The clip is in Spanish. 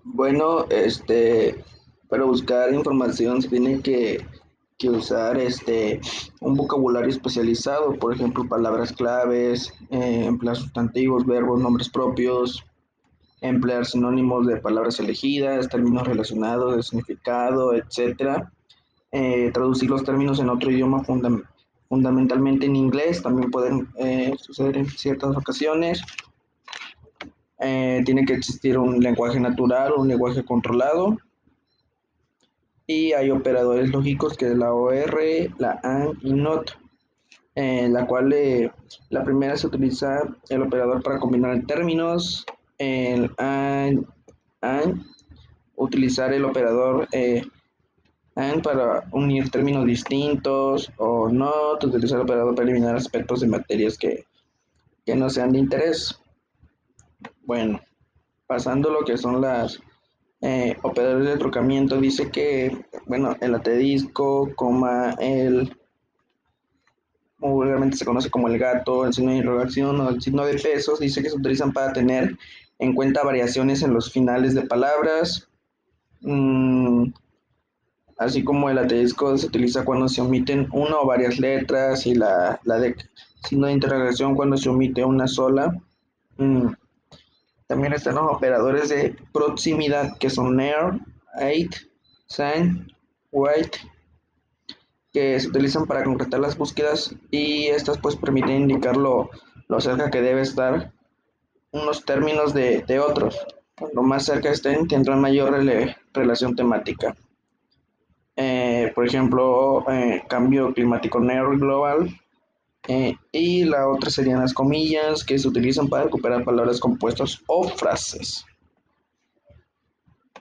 Bueno, para buscar información se tiene que usar un vocabulario especializado, por ejemplo, palabras claves, emplear sustantivos, verbos, nombres propios, emplear sinónimos de palabras elegidas, términos relacionados, de significado, etcétera. Traducir los términos en otro idioma fundamentalmente en inglés, también pueden suceder en ciertas ocasiones. Tiene que existir un lenguaje natural, un lenguaje controlado, y hay operadores lógicos que es la OR, la AND y NOT, la cual la primera se utiliza el operador para combinar términos, el AND utilizar el operador AND para unir términos distintos, o NOT utilizar el operador para eliminar aspectos de materias que no sean de interés. Bueno, pasando a lo que son las operadores de trocamiento, dice que, bueno, el asterisco, coma, el vulgarmente se conoce como el gato, el signo de interrogación o el signo de pesos, dice que se utilizan para tener en cuenta variaciones en los finales de palabras, mmm, así como el asterisco se utiliza cuando se omiten una o varias letras, y la de signo de interrogación cuando se omite una sola. Mm, También están los operadores de proximidad, que son near, at, sign, wait, que se utilizan para concretar las búsquedas, y estas pues permiten indicar lo cerca que debe estar unos términos de otros. Cuando más cerca estén, tendrán mayor relación temática. Por ejemplo, cambio climático near global, y la otra serían las comillas, que se utilizan para recuperar palabras compuestas o frases.